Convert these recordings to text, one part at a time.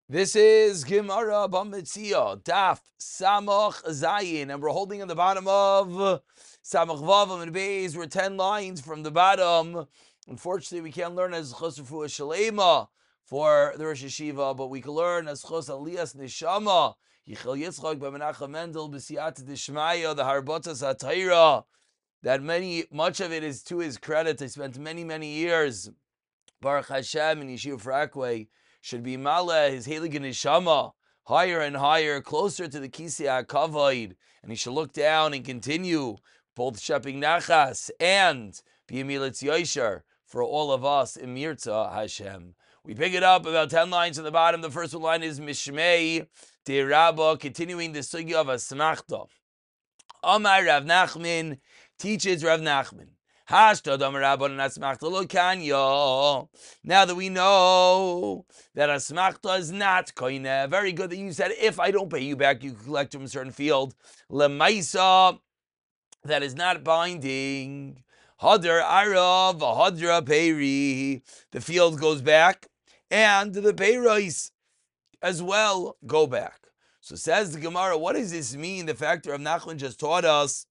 This is Gemara Bamitzia, Daf Samach Zayin, and we're holding on the bottom of Samach Vav and Beis. We're 10 lines from the bottom. Unfortunately, we can't learn as Chos Refuah Shalema for the Rosh Hashiva, but we can learn as Chos Aliyas Neshama, Yichel Yitzchak B'Menachem Mendel B'Siyat Dishmaya, the Harbotas HaTaira. That much of it is to his credit. I spent many years, Baruch Hashem, in Yeshiva Frakwe, should be Mala, his Heilige Neshama, higher and higher, closer to the Kisei HaKavod, and he should look down and continue both Sheping Nachas and be Emilatz Yosher for all of us in Mirza Hashem. We pick it up about 10 lines on the bottom. The first line is Mishmei De Rabba, continuing the sugya of Asmachta. Amar Rav Nachman teaches Rav Nachman. Now that we know that Asmachta is not koine, very good that you said, if I don't pay you back, you collect from a certain field. Lemaisa, that is not binding. Hadar Arav, Hadra Peri, the field goes back, and the Peiros as well go back. So says the Gemara, what does this mean? The fact that Rav Nachman just taught us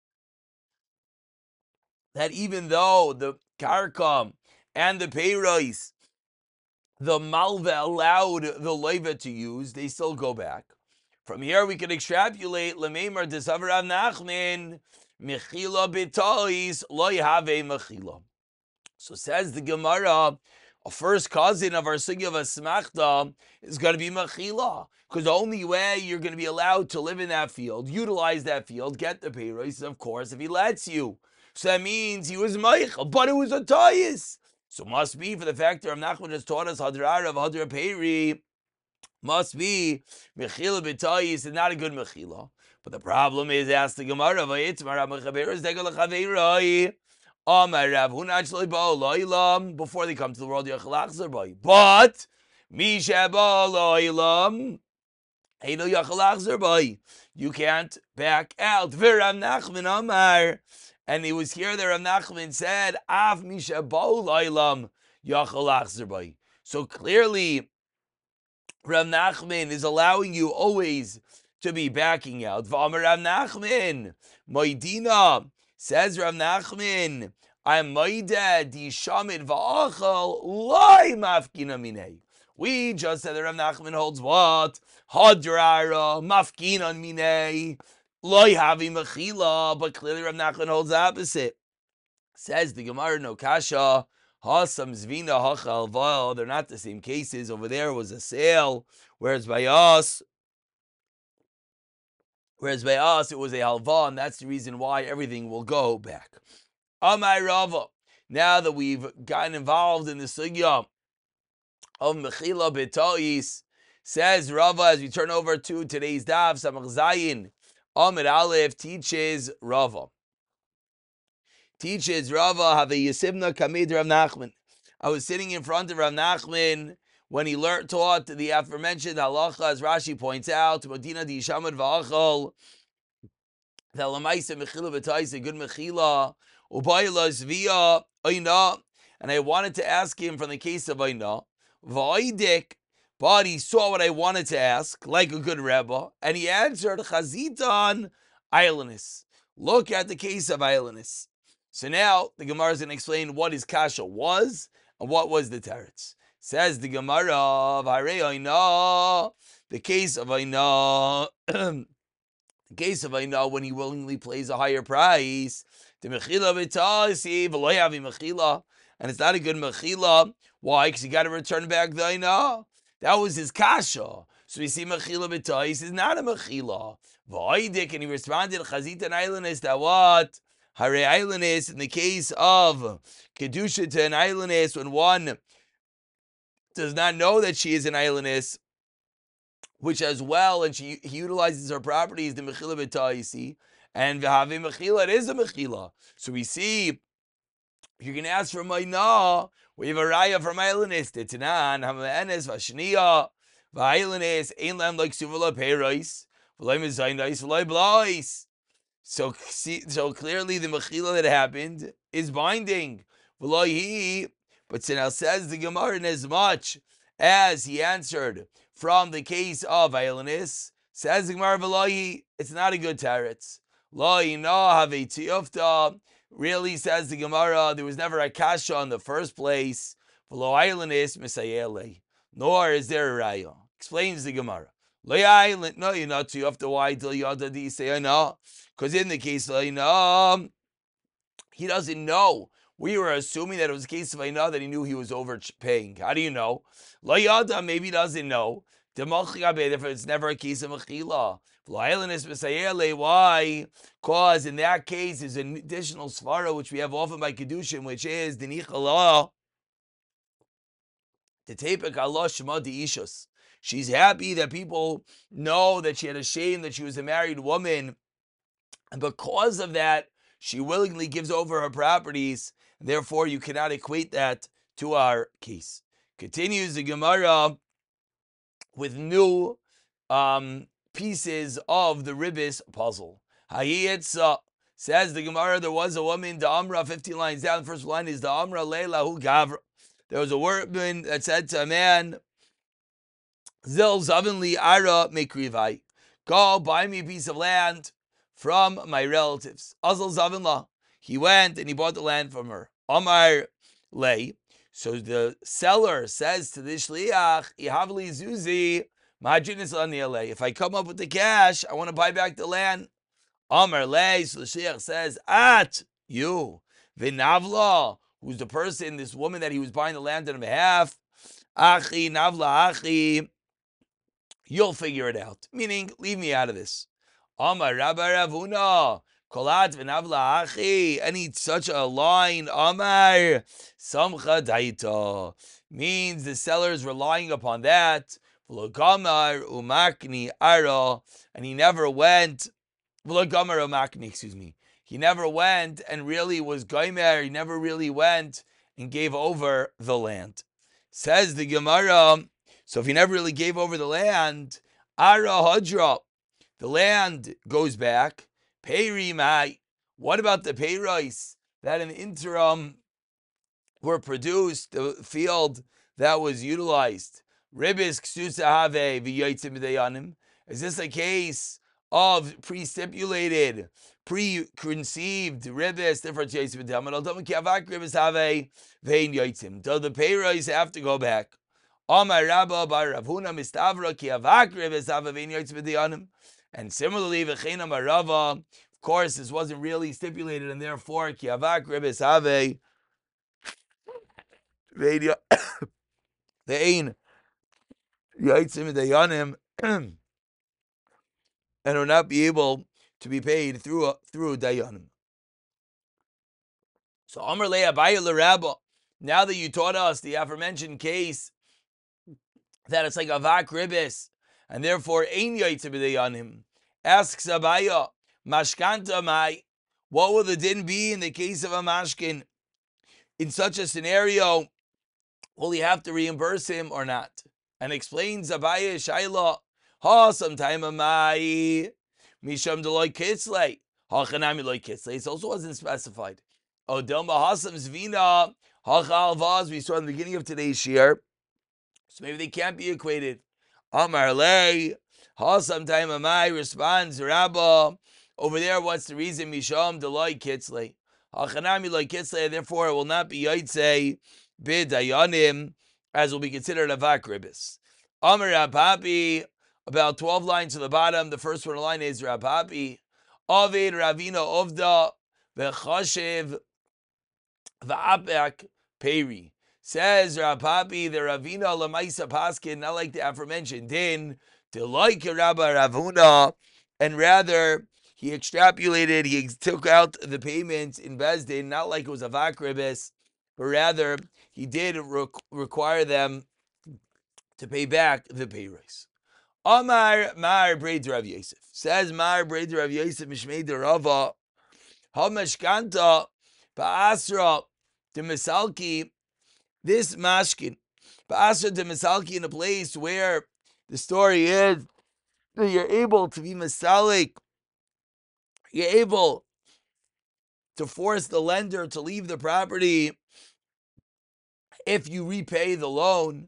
that even though the karka and the peiros, the malva allowed the leiva to use, they still go back. From here we can extrapolate lemeimar desav Rav Nachman mechila b'tois lo have mechila. So says the Gemara, a first cousin of our sugya of Asmachta is going to be mechila, because the only way you're going to be allowed to live in that field, utilize that field, get the peiros, of course, if he lets you. So that means he was Meichel, but it was a Toyis. So must be, for the fact that Rav Nachman just taught us Hadra of Hadra Peri, must be Mechila b'Toyis is not a good Mechila. But the problem is, ask the Gemara, before they come to the world, but you can't back out. And it was here that Rav Nachman said, Av Misha Ba'olaylam Yachal. So clearly, Rav Nachman is allowing you always to be backing out. V'amar Rav Nachman, Moidina, says Rav Nachman, I'm Moideh di Shamid V'achal Loi Mafkina Minei. We just said that Rav Nachman holds what? Hadrara Mafkina Minei. Loi havi mechila, but clearly Rav Nachman holds the opposite. Says the Gemara, no kasha, hasam zvina hachalva. They're not the same cases. Over there was a sale, whereas by us it was a halva, and that's the reason why everything will go back. Amai Rava. Now that we've gotten involved in the sugya of mechila b'tois, says Rava, as we turn over to today's daf, Samach Zayin, Amid Aleph teaches Rava. Have a Yesivna Kamid Rav Nachman. I was sitting in front of Rav Nachman when he taught the aforementioned halacha, as Rashi points out, Modina di Shamad V'achol, the Lamaisa Mechila B'tais, a good Mechila, Ubayla Zvia, Oina, and I wanted to ask him from the case of Oina, V'oidik, but he saw what I wanted to ask, like a good Rebbe, and he answered, Chazitan Eilinus. Look at the case of Eilinus. So now the Gemara is going to explain what his kasha was and what was the teretz. Says the Gemara of Harei, the case of Oina, the case of Oina when he willingly pays a higher price, the Mechila B'tasi, V'lo yavi Mechila, and it's not a good Mechila. Why? Because you got to return back the Oina. That was his kasha. So we see Mechila B'tais is not a Mechila. V'oidik, and he responded, Chazit and Eilinus, that what? Hare Eilinus, in the case of Kedusha to an Eilinus, when one does not know that she is an Eilinus, which as well, and he utilizes her properties, the Mechila B'taisi, and V'havi Mechila, it is a Mechila. So we see, if you can ask for Maina, we have a raya from Eilinus, Tetanan, Hamaenes, Vashniya, V'Eilinus, Ein Lem like Suvala Peiros, V'Loi Mezaynis, V'Loi Blais. So clearly the Mechila that happened is binding. V'Loi Hi, but now says the Gemara, in as much as he answered from the case of Ailenis. Says the Gemara V'lohi, it's not a good teretz. Lo yino have tiyufta. Really, says the Gemara, there was never a kasha in the first place. V'lo Ailenis misayele. Nor is there a raya. Explains the Gemara. Lo Ailen, no, you're not tiyufta. Why till yada do you say no? Because in the case of Aina, he doesn't know. We were assuming that it was a case of Aina that he knew he was overpaying. How do you know? Lo yada, maybe he doesn't know. Therefore, it's never a case of mechila. Why? Because in that case, there's an additional svara which we have often by kedushin, which is the nichala to tepek Allah shema ishus. She's happy that people know that she had a shame that she was a married woman, and because of that, she willingly gives over her properties. Therefore, you cannot equate that to our case. Continues the Gemara with new pieces of the Ribbis puzzle. Hayitza, says the Gemara, there was a woman, the Amra, 15 lines down. The first line is the Amra Leila Hu Gavra. There was a woman that said to a man, Zil Zavinli Ara Mekrivai, go buy me a piece of land from my relatives. Azal Zavinla. He went and he bought the land from her. Amar Lei. So the seller says to the shliach, Ihavli Zuzi, Majinis Laniale. If I come up with the cash, I want to buy back the land. Amar Lei. So the shliach says, At you, Vinavla, who's the person, this woman that he was buying the land on behalf. Achi, Navla, Achi. You'll figure it out. Meaning, leave me out of this. Amar Rabba Ravuna. Kolat v'navla achi. Any such a line. Amar Samcha daita. Means the seller is relying upon that. V'logamar umakni ara. And he never went. V'logamar umakni, excuse me. He never went and really was goimer. He never really went and gave over the land. Says the Gemara. So if he never really gave over the land, Ara Hadra, the land goes back. Peri Mai. What about the peiros that in the interim were produced, the field that was utilized? Ribis ksusa have v'yotzim dayanim. Is this a case of pre-stipulated, pre-conceived ribis? Different yotzim dayanim. Ribis have vein yotzim. Do the peiros have to go back? Amar Rabba bar Rav Huna mistavra ki avak ribis have vein yotzim dayanim. And similarly, v'chein amar Rava, of course, this wasn't really stipulated, and therefore, ki avak ribis have vein yotzim dayanim, and will not be able to be paid through dayanim. So Amar le Abaye le Rabba. Now that you taught us the aforementioned case that it's like avak ribis, and therefore ein yotzim dayanim, asks Abaya, mashkanta mai, what will the din be in the case of a mashkin? In such a scenario, will he have to reimburse him or not? And explains Abaya Shaila, ha sometime amai, misham deloy kitzlei, ha chanami loy kitzlei. It also wasn't specified. Odel mahasam zvina, ha chalvaz. We saw in the beginning of today's shir. So maybe they can't be equated. Amar lei, ha sometime amai, responds Rabba. Over there, what's the reason? Misham deloy kitzlei, ha chanami loy kitzlei. Therefore, it will not be yotzei b'dayanim, as will be considered avak ribis. Amar Rapapi, about 12 lines to the bottom. The first one line is Rapapi. Ovid Ravina Ovda v'chashiv v'apek peri. Says Rapapi, the Ravina Lamaisa Paskin, not like the aforementioned din, to like Rabba Ravuna, and rather he extrapolated, he took out the payments in Bezdin, not like it was avak ribis, but rather he did require them to pay back the peiros. Amar Mar Breid Rav Yosef. Says Mar Breid Rav Yosef Mishmei de Rava, HaMashkanta Ba'asra de Misalki, this mashkin, Ba'asra de Misalki, in a place where the story is that you're able to be Masalik, you're able to force the lender to leave the property if you repay the loan.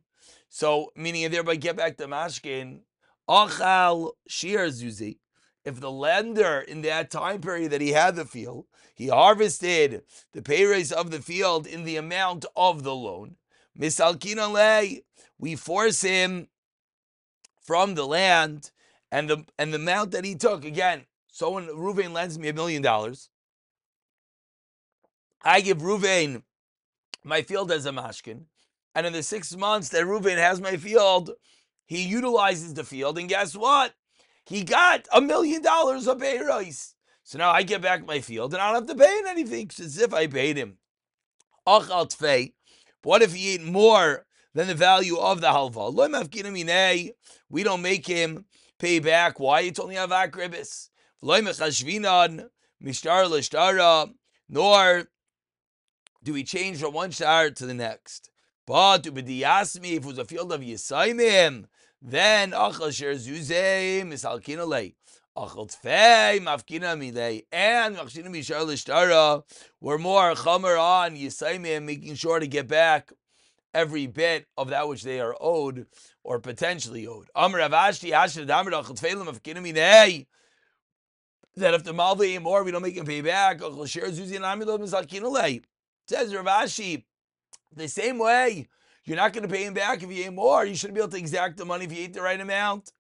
So, meaning and thereby get back the mashkin, achal shir zuzi. If the lender in that time period that he had the field, he harvested the payraise of the field in the amount of the loan, misalkina lei, we force him from the land and the amount that he took. Again, someone Ruvain lends me $1 million. I give Ruvain my field as a mashkin, and in the 6 months that Ruvain has my field, he utilizes the field, and guess what? He got $1 million of pay rice. So now I get back my field, and I don't have to pay him anything. It's as if I paid him. Achal tfei. What if he ate more than the value of the halva? We don't make him pay back. Why? It's only avak ribis. Nor do we change from one shtar to the next. But if it was a field of Yisaimim, then achal sher zuzei misalkina lei. Achal tfei mafkina milei. And machshina mishar l'shtara were more chamer on Yisaimim, making sure to get back every bit of that which they are owed or potentially owed. Amar Avashti Ashad Amar achal tfei mafkina milei. That if the malva ate more, we don't make him pay back. Achal sher zuzei namilo misalkina lei. Says Rav Ashi, the same way, you're not going to pay him back if he ate more. You shouldn't be able to exact the money if he ate the right amount.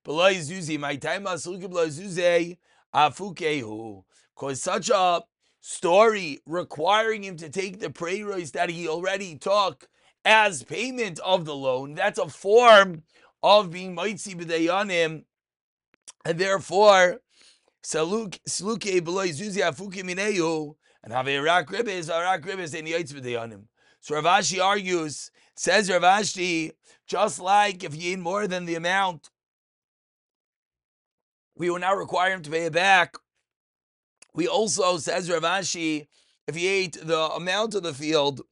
Because such a story requiring him to take the payrois that he already took as payment of the loan, that's a form of being mitzi b'dayanim, and therefore, saluke below zuzi afuke mineyu. And have a rak ribis and yaitz b'dayanim. So Rav Ashi argues, says Rav Ashi, just like if he ate more than the amount, we will now require him to pay it back. We also, says Rav Ashi, if he ate the amount of the field,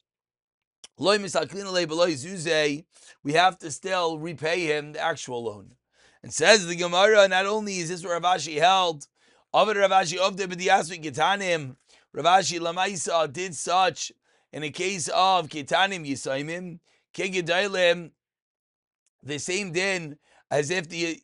we have to still repay him the actual loan. And says the Gemara, not only is this what Rav Ashi held, Rav Ashi Rav Ashi Lamaisa did such in a case of Ketanim Yisaimim, Kegedailim, the same din as if the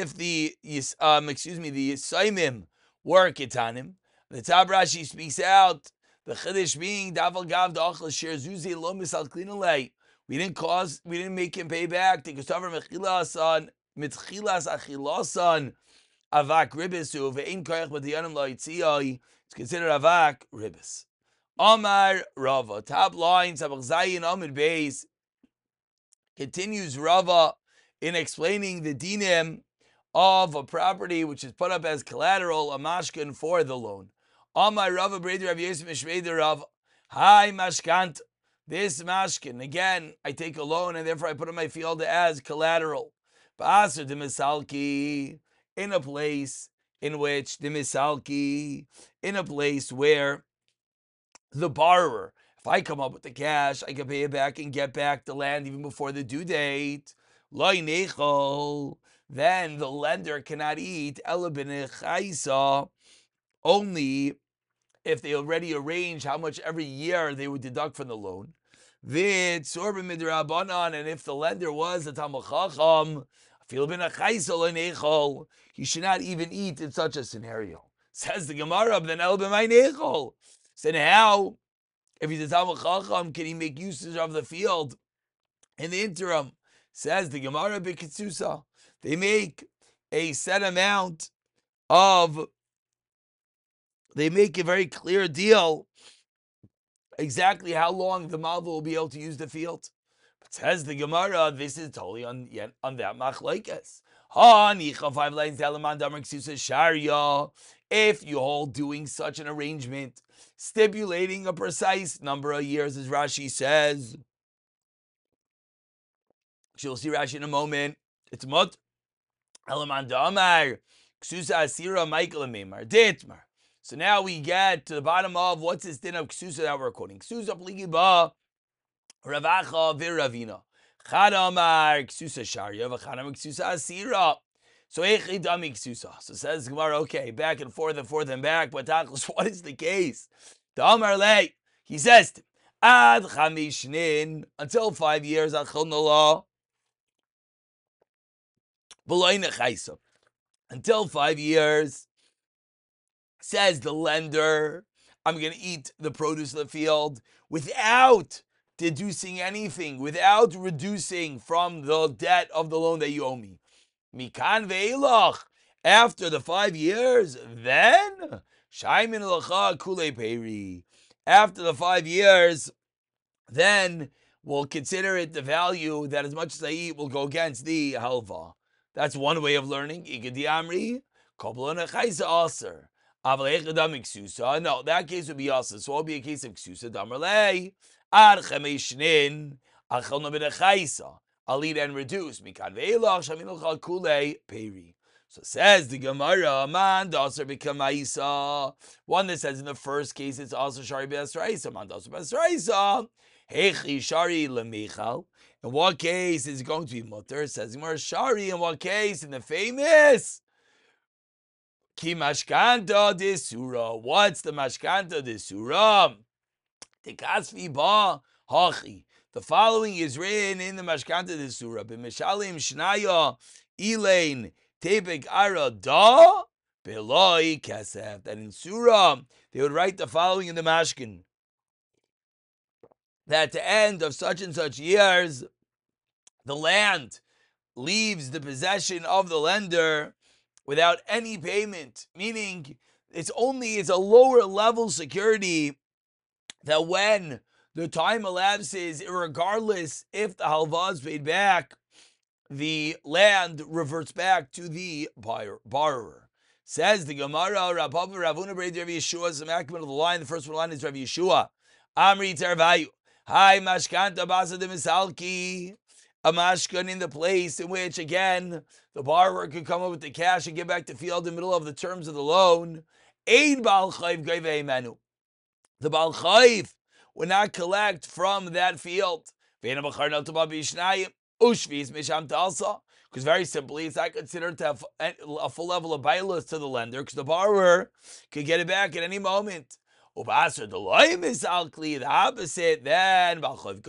Yisaimim were Ketanim. The Tab Rashi speaks out the Chiddush being Daval Gav Dachal Sher Zuzi Lo Misal Klinalei. We didn't make him pay back. The Gustavar Mechilasan Mitchilas Achilasan Avak Ribisu Ve'in Koyach B'Diyanim Lo Yitziyai. It's considered avak ribis. Amar Rava, top line, Sabach Zayin Amid Beis, continues Rava in explaining the dinim of a property which is put up as collateral, a mashkan for the loan. Amar Rava Breder Rav Yosef Mishveder Rav, Hi Mashkant, this mashkan, again, I take a loan and therefore I put in my field as collateral. Ba'asr de Misalki, in a place in which the misalki, in a place where the borrower, if I come up with the cash, I can pay it back and get back the land even before the due date. Lo nechol, then the lender cannot eat only if they already arrange how much every year they would deduct from the loan. And if the lender was a Talmid Chacham, he should not even eat in such a scenario. Says the Gemara, then el b'may nechol. So how, if he's a Talmid Chacham, can he make usage of the field in the interim? Says the Gemara b'kitzusa. They make a set amount of, they make a very clear deal exactly how long the malva will be able to use the field. But says the Gemara, this is totally on that machlokes. If you hold doing such an arrangement, stipulating a precise number of years, as Rashi says, you'll see Rashi in a moment. It's mut elaman damar ksusa asira Michael Meimar ditmar. So now we get to the bottom of what's this din of ksusa that we're quoting. Ksusa pligi ba ravacha viravina. Chadamar ksusa sharia v'chadamar ksusa asira. So echidami ksusa. So says Gemara, okay, back and forth and back. But tachlis, what is the case? The Amar lei, he says, ad chamishnin, until 5 years achol nala. Until 5 years, says the lender, I'm going to eat the produce of the field without deducing anything, without reducing from the debt of the loan that you owe me. Mikan ve'ilach, after the 5 years, then shaimin lacha kule peri. After the 5 years, then we'll consider it the value that as much as I eat will go against the halva. That's one way of learning. Igadi amri, koblona chaisa aser. No, that case would be aser. So it would be a case of ksusa. Damarlei, ad chameshnin, achal no b'nechaisa. I'll eat and reduce. Mikan ve'ilach, shamin l'chal kule peri. So says the Gemara, man daser b'kamaisa. One that says in the first case it's also shari b'esraisa. Man daser b'esraisa. Hechi shari lemichal. In what case is it going to be mutter? It says Gemara shari. In what case? In the famous ki mashkanta de surah. What's the mashkanta de surah? Tekasvi ba hachi. The following is written in the mashkanta de surah. B'mishalim shnaya elain tebek ara da beloi kesef. That in surah they would write the following in the mashkin. That at the end of such and such years, the land leaves the possession of the lender without any payment, meaning it's a lower level security that when the time elapses, regardless if the halva is paid back, the land reverts back to the borrower. Says the Gemara, Rav Papa Ravuna B'rei Rav Yeshua, some acumen of the line. The first one line is Rav Yeshua. Amri Tervayu. Hi, mashkanta basa de misalki. A mashkan in the place in which, again, the borrower could come up with the cash and get back the field in the middle of the terms of the loan. Eid Baal Chayv Gavei Menu. The Baal Chayv would not collect from that field. Because very simply, it's not considered to have a full level of bailus to the lender because the borrower could get it back at any moment. The opposite, then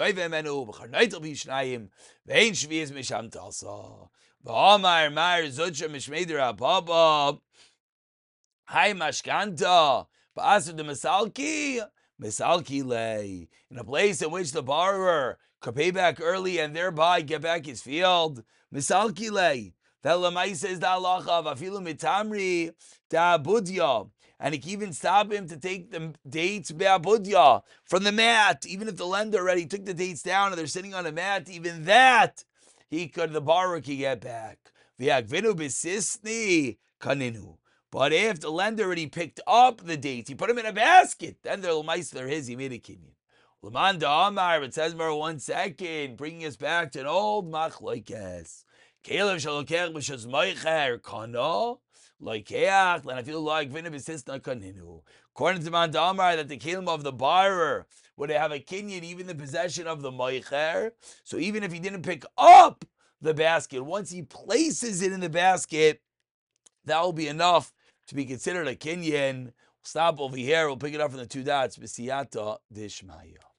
Hi mashkanta, ba'asr de misalki lay. In a place in which the borrower could pay back early and thereby get back his field, misalki lay. That lamaisa is the halacha of afilu mitamri da'abudya. And he can even stop him to take the dates be'abudya from the mat. Even if the lender already took the dates down and they're sitting on a mat, even that the borrower could get back. V'yakvinu b'sisni kaninu. But if the lender already picked up the dates, he put them in a basket, then they're his, he made a kinyan. L'man da'amar, it says more 1 second, bringing us back to an old machlokes. Kelev shalokech b'shas meicher kana, loikeach, and I feel like v'inu b'sisna kaninu. According to Man da'amar, that the kelim of the borrower would have a kinyan, even the possession of the meicher. So even if he didn't pick up the basket, once he places it in the basket, that will be enough to be considered a kinyan. We'll stop over here. We'll pick it up from the 2 dots. B'siyata dishmaya.